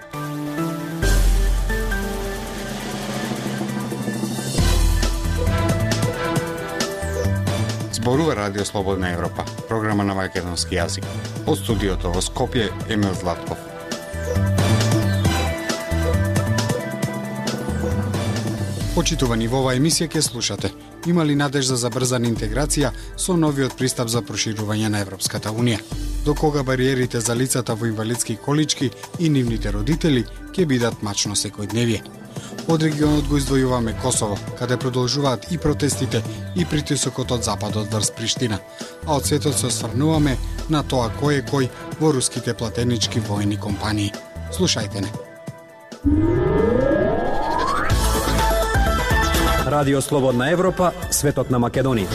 Зборува Радио Слободна Европа, програма на македонски јазик. Од студиото во Скопје, Емил Златков. Почитувани, во оваа емисија ќе слушате: има ли надежда за брзана интеграција со новиот пристап за проширување на Европската Унија? До кога бариерите за лицата во инвалидски колички и нивните родители ќе бидат мачно секојдневие? Од регионот го издвојуваме Косово, каде продолжуваат и протестите и притисокот од западот врз Приштина, а од светот се осврнуваме на тоа кој е кој во руските платенички воени компании. Слушајте не. Радио Слободна Европа, светот на Македонија.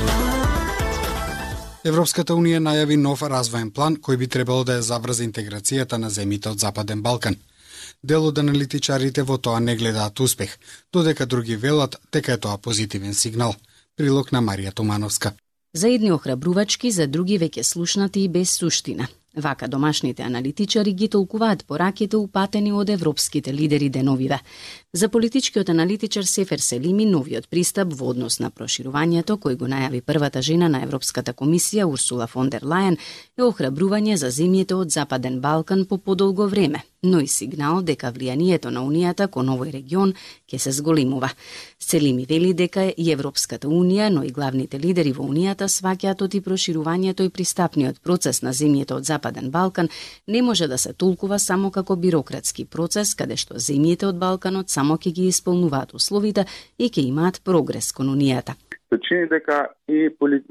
Европската Унија најави нов развоен план кој би требало да ја заврзе интеграцијата на земјите од Западен Балкан. Дел од аналитичарите во тоа не гледаат успех, додека други велат дека е тоа позитивен сигнал. Прилог на Марија Томановска. За едни охрабрувачки, за други веќе слушнати и без суштина. Вака домашните аналитичари ги толкуваат пораките упатени од европските лидери деновиве. За политичкиот аналитичар Сефер Селими, новиот пристап во однос на проширувањето, кој го најави првата жена на Европската комисија Урсула фон дер Лајен, е охрабрување за земјите од Западен Балкан по подолго време, но и сигнал дека влијанието на Унијата кон овој регион ќе се зголемува. Селими вели дека и Европската Унија, но и главните лидери во Унијата сваќаат оти проширувањето и пристапниот процес на земјите од Западен Балкан не може да се толкува само како бирократски процес, каде што земјите од Балканот само ќе ги исполнуваат условите и ќе имаат прогрес кон Унијата. Се чини дека и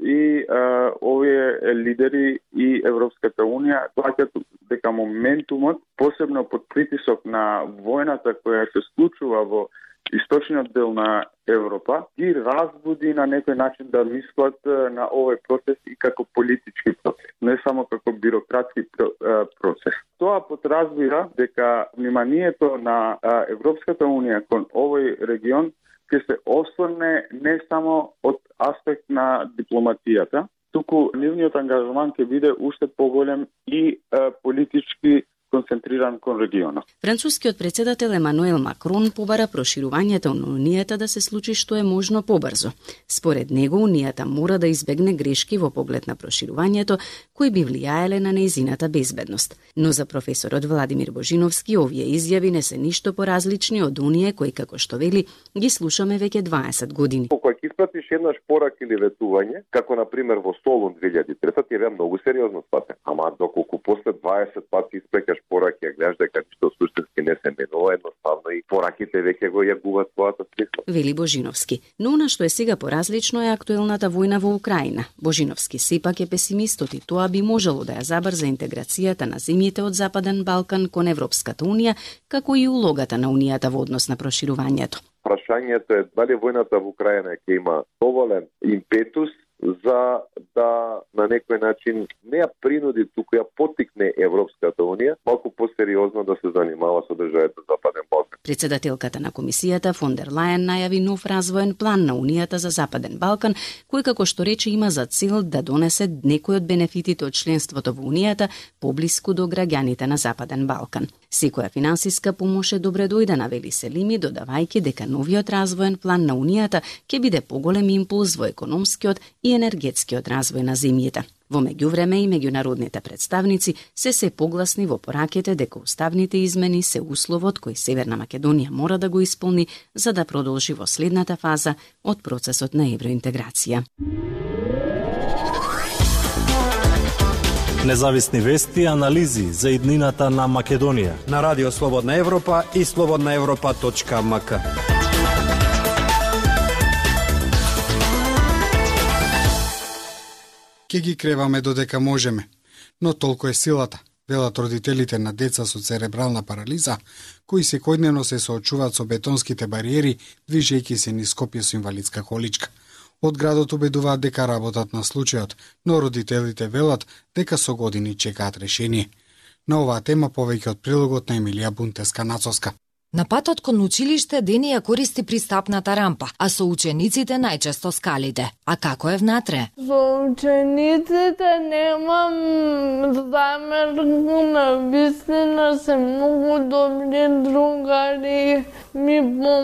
овие лидери и Европската Унија сваќаат дека моментумот, посебно под притисок на војната која се случува во источниот дел на Европа, ги разбуди на некој начин да мислат на овој процес и како политички процес, не само како бирократски процес. Тоа подразбира дека вниманието на Европската Унија кон овој регион ќе се осврне не само од аспект на дипломатијата, туку нивниот ангажман ќе биде уште поголем и политички концентриран кон регионот. Францускиот председател Емануел Макрон побара проширувањето на Унијата да се случи што е можно побрзо. Според него, Унијата мора да избегне грешки во поглед на проширувањето кои би влијаеле на нејзината безбедност. Но за професорот Владимир Божиновски овие изјави не се ништо поразлични од оние кои, како што вели, ги слушаме веќе 20 години. Кога ќе испратиш еднаш порак или ветување, како на пример во Солун 2003, ти е многу сериозно сватен. Ама доколку после 20 пати испрекаш пораки, ја гледаш дека ништо суштински не се менува, едноставно и пораките веќе го јагуваат својата смисла. Вели Божиновски. Но она што е сега поразлично е актуелната војна во Украина. Божиновски сепак е песимистот и тоа би можело да ја забрза интеграцијата на земјите од Западен Балкан кон Европската Унија, како и улогата на Унијата во однос на проширувањето. Прашањето е дали војната во Украина ќе има доволен импетус за да на некој начин не ја принуди, туку ја поттикне Европската Унија малку посериозно да се занимава со државите Западен Балкан. Председателката на комисијата фон дер Лајен најави нов развоен план на Унијата за Западен Балкан, кој како што рече има за цел да донесе некој од бенефитите од членството во Унијата поблиску до граѓаните на Западен Балкан. Секоја финансиска помош е добре дојдена, вели Селими, додавајќи дека новиот развоен план на Унијата ќе биде поголем импулс во економскиот и енергетскиот развој на земјите. Во меѓувреме и меѓународните представници се погласни во пораките дека уставните измени се условот кој Северна Македонија мора да го исполни за да продолжи во следната фаза од процесот на евроинтеграција. Независни вести и анализи за иднината на Македонија на Радио Слободна Европа и slobodnaevropa.mk. Ке ги креваме додека можеме, но толку е силата, велат родителите на деца со церебрална парализа, кои секојдневно се соочуваат со бетонските бариери, движејќи се низ Скопје со инвалидска количка. Од градот убедуваат дека работат на случајот, но родителите велат дека со години чекаат решение. На оваа тема повеќе од прилогот на Емилија Бунтеска-Нацовска. На патот кон училиште Дени ја користи пристапната рампа, а со учениците најчесто скалите. А како е внатре? Со учениците немам замерка, навистина се многу добри другари, ми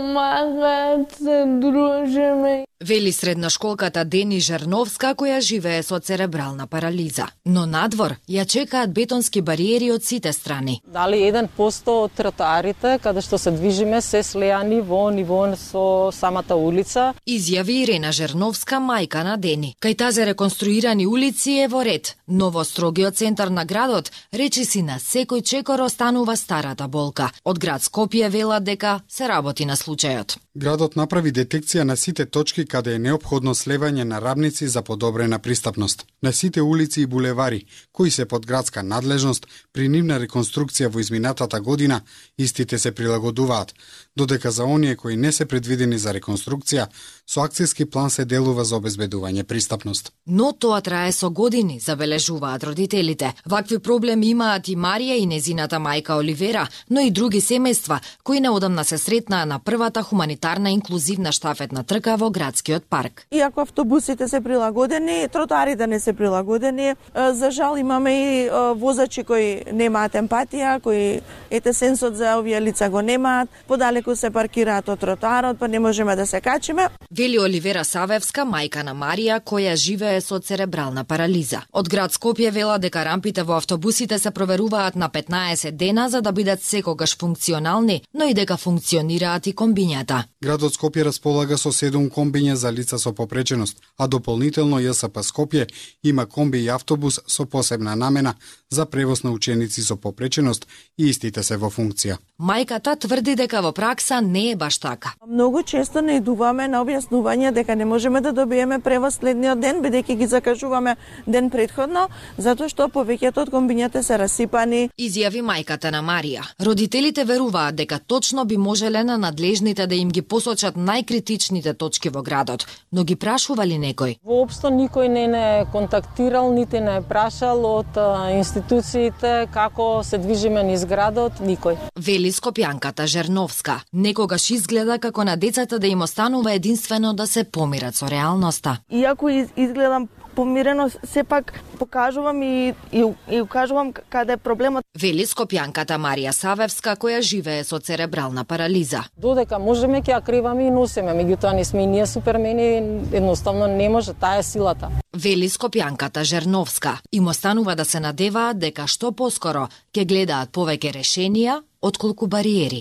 помагаат, се дружиме. Вели средношколката Дени Жерновска, која живее со церебрална парализа. Но надвор ја чекаат бетонски бариери од сите страни. Дали 1% од тротоарите каде што се движиме се слеани во ниво со самата улица. Изјави Ирена Жерновска, мајка на Дени. Кај тази реконструирани улици е во ред, но во строгиот центар на градот речиси на секој чекор останува старата болка. Од град Скопје велат дека се работи на случајот. Градот направи детекција на сите точки каде е неопходно слевање на рамници за подобрена пристапност. На сите улици и булевари, кои се под градска надлежност, при нивна реконструкција во изминатата година, истите се прилагодуваат, додека за оние кои не се предвидени за реконструкција, со акцијски план се делува за обезбедување пристапност. Но тоа трае со години, забележуваат родителите. Вакви проблеми имаат и Марија и незината мајка Оливера, но и други семејства, кои неодамна се сретнаа на првата хуманитарна инклузивна штафетна трка во градскиот парк. Иако автобусите се прилагодени, тротоарите не се прилагодени. За жал имаме и возачи кои немаат емпатија, кои сенсот за овие лица го немаат, подалеку се паркираат од тротоарот, па не можеме да се качиме. Вели Оливера Савевска, мајка на Марија, која живее со церебрална парализа. Од град Скопје вела дека рампите во автобусите се проверуваат на 15 дена за да бидат секогаш функционални, но и дека функционираат и комбињата. Градот Скопје располага со 7 комбиња за лица со попреченост, а дополнително ЈСП Скопје има комби и автобус со посебна намена за превоз на ученици со попреченост и истите се во функција. Мајката тврди дека во пракса не е баш така. Многу често наидуваме на објаснување дека не можеме да добиеме превоз следниот ден, бидејќи ги закажуваме ден претходно, затоа што повеќето од комбињата се расипани. Изјави мајката на Марија. Родителите веруваат дека точно би можеле на надлежните да им ги посочат најкритичните точки во градот, но ги прашували некој? Воопшто никој не контактирал, нити не прашал од институциите како се движиме низ градот, никој. Вели скопјанката Жерновска. Некогаш изгледа како на децата да им останува единствено да се помират со реалноста. Иако изгледам помирено, сепак покажувам и укажувам каде е проблемот. Вели скопјанката Марија Савевска, која живее со церебрална парализа. Додека можеме ќе ја криваме и носиме, меѓутоа не сме и ние супермени, едноставно не може, таа е силата. Вели скопјанката Жерновска. Им останува да се надеваат дека што поскоро ќе гледаат повеќе решенија отколку бариери.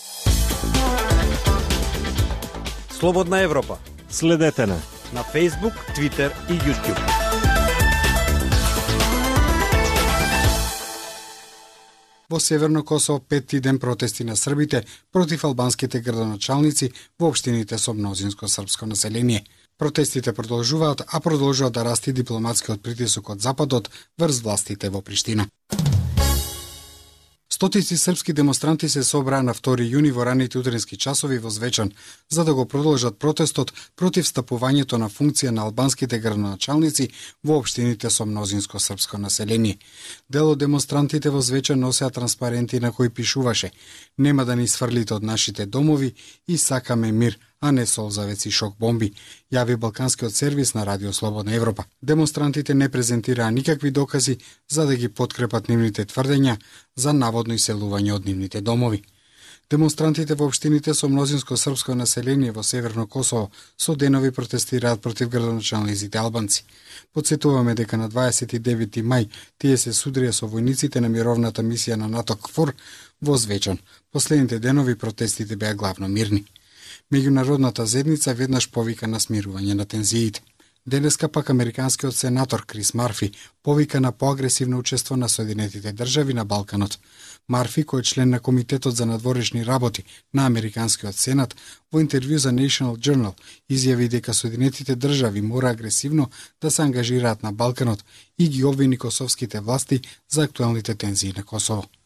Слободна Европа. Следете на Facebook, Twitter и YouTube. Во Северно Косово 5-ти ден протести на србите против албанските градоначалници во општините со мнозинско српско население. Протестите продолжуваат, а продолжува да расте дипломатскиот притисок од Западот врз властите во Приштина. Стотици српски демонстранти се собраа на 2 јуни во раните утрински часови во Звечан, за да го продолжат протестот против стапувањето на функција на албанските градоначалници во општините со мнозинско српско население. Дел од демонстрантите во Звечан носеа транспаренти на кои пишуваше: "Нема да ни сврлите од нашите домови и сакаме мир, а не солзавеци шок бомби", јави Балканскиот сервис на Радио Слободна Европа. Демонстрантите не презентираа никакви докази за да ги подкрепат нивните тврдења за наводно иселување од нивните домови. Демонстрантите во општините со мнозинско српско население во Северно Косово со денови протестираат против градоначалниците албанци. Подсетуваме дека на 29 мај тие се судрија со војниците на мировната мисија на НАТО КФОР во Звечан. Последните денови протестите беа главно мирни. Меѓународната заедница веднаш повика на смирување на тензиите. Денеска пак американскиот сенатор Крис Марфи повика на поагресивно учество на Соединетите држави на Балканот. Марфи, кој е член на Комитетот за надворешни работи на Американскиот сенат, во интервју за National Journal изјави дека Соединетите држави мора агресивно да се ангажираат на Балканот и ги обвини косовските власти за актуелните тензии на Косово.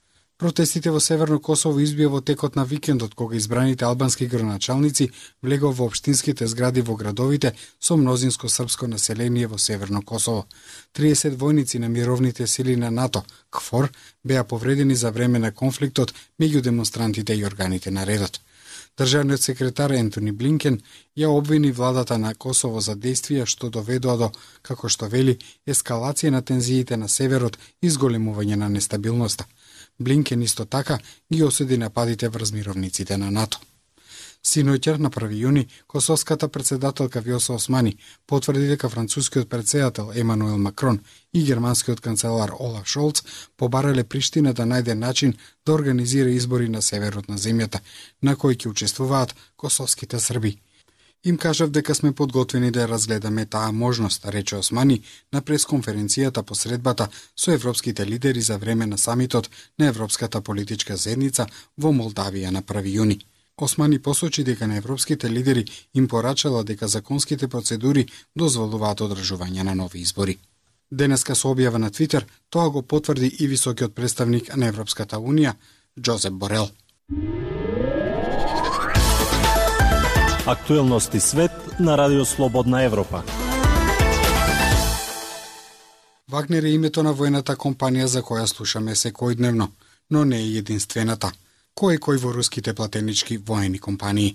Протестите во Северно Косово избија во текот на викендот, кога избраните албански градоначалници влегоа во општинските згради во градовите со мнозинско српско население во Северно Косово. 30 војници на мировните сили на НАТО, КФОР, беа повредени за време на конфликтот меѓу демонстрантите и органите на редот. Државниот секретар Ентони Блинкен ја обвини владата на Косово за действија што доведоа до, како што вели, ескалација на тензиите на северот и зголемување на нестабилноста. Блинкен исто така ги осуди нападите врз мировниците на НАТО. Синоќер на 1 јуни, косовската председателка Вјоса Османи потврди дека францускиот претседател Емануел Макрон и германскиот канцелар Олаф Шолц побарале Приштина да најде начин да организира избори на северот на земјата, на кои ќе учествуваат косовските срби. Им кажав дека сме подготвени да разгледаме таа можност, рече Османи на пресконференцијата по средбата со европските лидери за време на самитот на Европската политичка заедница во Молдавија на 1 јуни. Османи посочи дека на европските лидери им порачала дека законските процедури дозволуваат одржување на нови избори. Денеска со објава на Твитер, тоа го потврди и високиот представник на Европската Унија, Джозеп Борел. Актуелности свет на Радио Слободна Европа. Вагнер е името на војната компанија за која слушаме секојдневно, но не е единствената. Кој во руските платенички воени компании.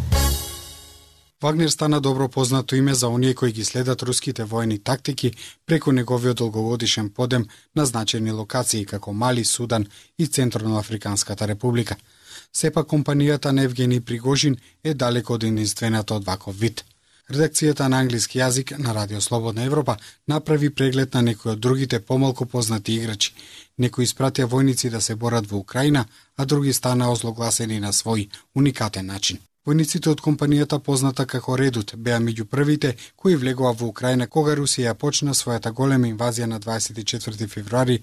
Вагнер стана добро познато име за оние кои ги следат руските воени тактики преку неговиот долгогодишен подем на значени локации како Мали, Судан и Централно-Африканската република. Сепак компанијата на Евгени Пригожин е далеко од единствената од ваков вид. Редакцијата на англиски јазик на Радио Слободна Европа направи преглед на некои од другите помалку познати играчи. Некои испратија војници да се борат во Украина, а други стана озлогласени на свој уникатен начин. Војниците од компанијата позната како Редут беа меѓу првите кои влегоа во Украина кога Русија почна својата голема инвазија на 24 февруари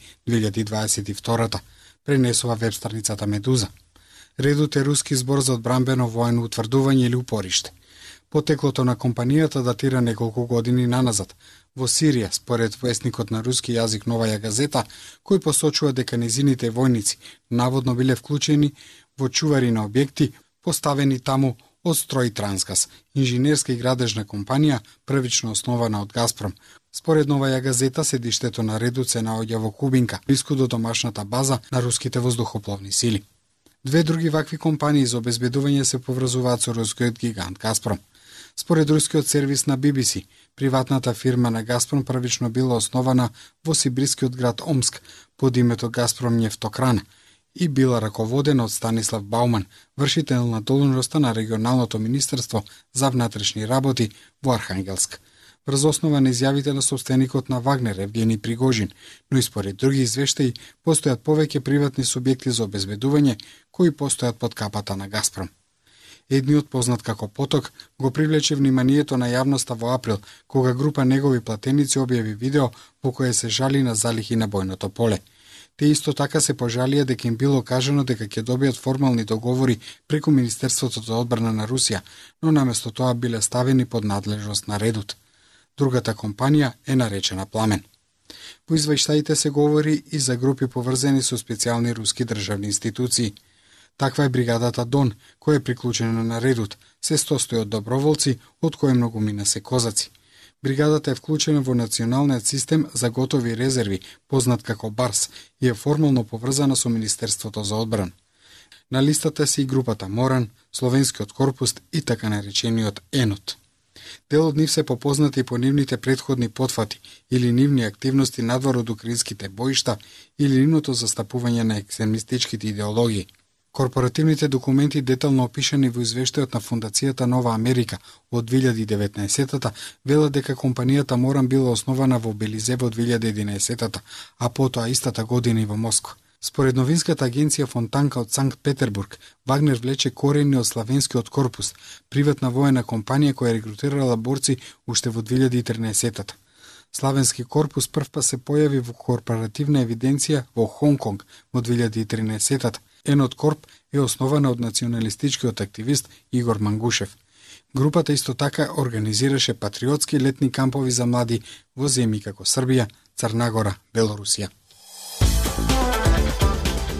2022, пренесува веб страницата Медуза. Редут е руски збор за одбранбено воено утврдување или упориште. Потеклото на компанијата датира неколку години наназад. Во Сирија, според весникот на руски јазик Новаја газета, кој посочува дека незините војници наводно биле вклучени во чувари на објекти поставени таму од Строј Трансгаз, инженерска и градежна компанија, првично основана од Газпром. Според Новаја газета, седиштето на Редут се наоѓа во Кубинка, блиску до домашната база на руските воздухопловни сили. Две други вакви компании за обезбедување се поврзуваат со рускиот гигант Газпром. Според рускиот сервис на BBC, приватната фирма на Газпром првично била основана во сибирскиот град Омск под името Газпром Нефтокран и била раководена од Станислав Бауман, вршител на должноста на регионалното министерство за внатрешни работи во Архангелск. Врз основа на изјавите на собственикот на Вагнер Евгени Пригожин, но и според други извештаи постојат повеќе приватни субјекти за обезбедување кои постојат под капата на Газпром. Едниот, познат како Поток, го привлече вниманието на јавноста во април, кога група негови платеници објави видео во кое се жали на залихи на бојното поле. Те исто така се пожалија дека им било кажано дека ќе добијат формални договори преку Министерството за одбрана на Русија, но наместо тоа биле ставени под надлежност на Редут. Другата компанија е наречена Пламен. По извештаите се говори и за групи поврзани со специјални руски државни институции. Таква е бригадата Дон, која е приклучена на Редут, се состои од доброволци, од кои многумина се козаци. Бригадата е вклучена во националниот систем за готови резерви, познат како БАРС, и е формално поврзана со Министерството за одбрана. На листата се и групата Моран, Словенскиот корпус и така наречениот ЕНОТ. Дел од нив се попознати по нивните претходни потфати или нивни активности надвор од украинските боишта или нивното застапување на екстремистичките идеологии. Корпоративните документи детално опишани во извештајот на Фондацијата Нова Америка од 2019-та велат дека компанијата Моран била основана во Белизе во 2011-та, а потоа истата година и во Москва. Според новинската агенција Фонтанка од Санкт Петербург, Вагнер влече корени од Славенскиот корпус, приватна воена компанија која регрутирала борци уште во 2013-та. Славенски корпус првпат се појави во корпоративна евиденција во Хонконг во 2013-та. Енот Корп е основана од националистичкиот активист Игор Мангушев. Групата исто така организираше патриотски летни кампови за млади во земји како Србија, Црна Гора, Белорусија.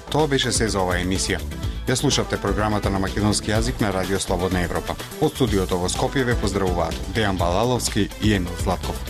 Тоа беше се за оваа емисија. Ја слушавте програмата на македонски јазик на Радио Слободна Европа. Од студиото во Скопје ве поздравуваат Дејан Балаловски и Емил Златков.